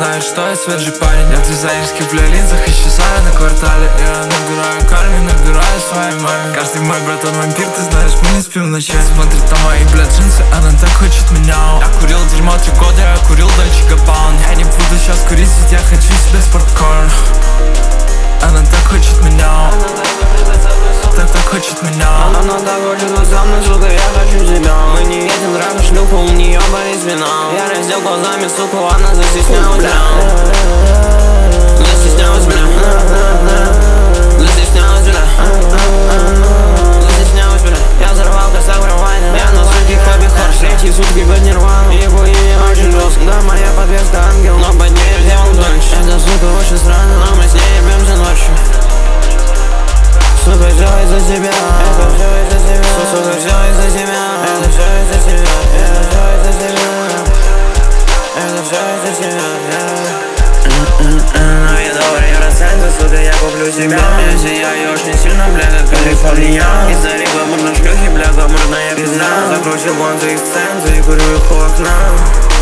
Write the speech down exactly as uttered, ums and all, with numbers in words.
знаешь, что я свежий парень. Я в дизайнерских бля линзах исчезаю на квартале. Я набираю карме, набираю своей маме. Каждый мой братан вампир, ты знаешь, мы не спим ночами. Смотрит на мои, бля, джинсы, она так хочет меня. Я курил дерьмо три года, я курил Дольче Габбана. Я не буду сейчас курить, ведь я хочу себе спорткор. Она так хочет меня. Так так хочет меня. Она так хочет, но со мной, сука, я хочу тебя. Мы не едем драться шлюху, у нее болит спина. Я раздел глазами, сука, она застеснялась, бля. Застеснялась, бля. Застеснялась, бля. Застеснялась, бля. Я взорвал косак врывайна. Я на сутки хобби хорс. Третьи сутки под нирвану. Его имя очень жестко. Да, моя подвеска ангел, но под ней демон дольше. Эта сука очень странная, но мы с ней ебемся ночью. Сука, все из-за тебя. Это все из-за тебя. Сука, все из-за тебя. Это все из-за тебя. Это все из-за тебя. Это все из-за тебя. Но я добрый процент, сука, я куплю себя. Я сияю очень сильно, бля, как Калифорния. Из-за гламурной шлюхи, бля, гламурная пизда. Закручу бланты из ценза и курю их у окна.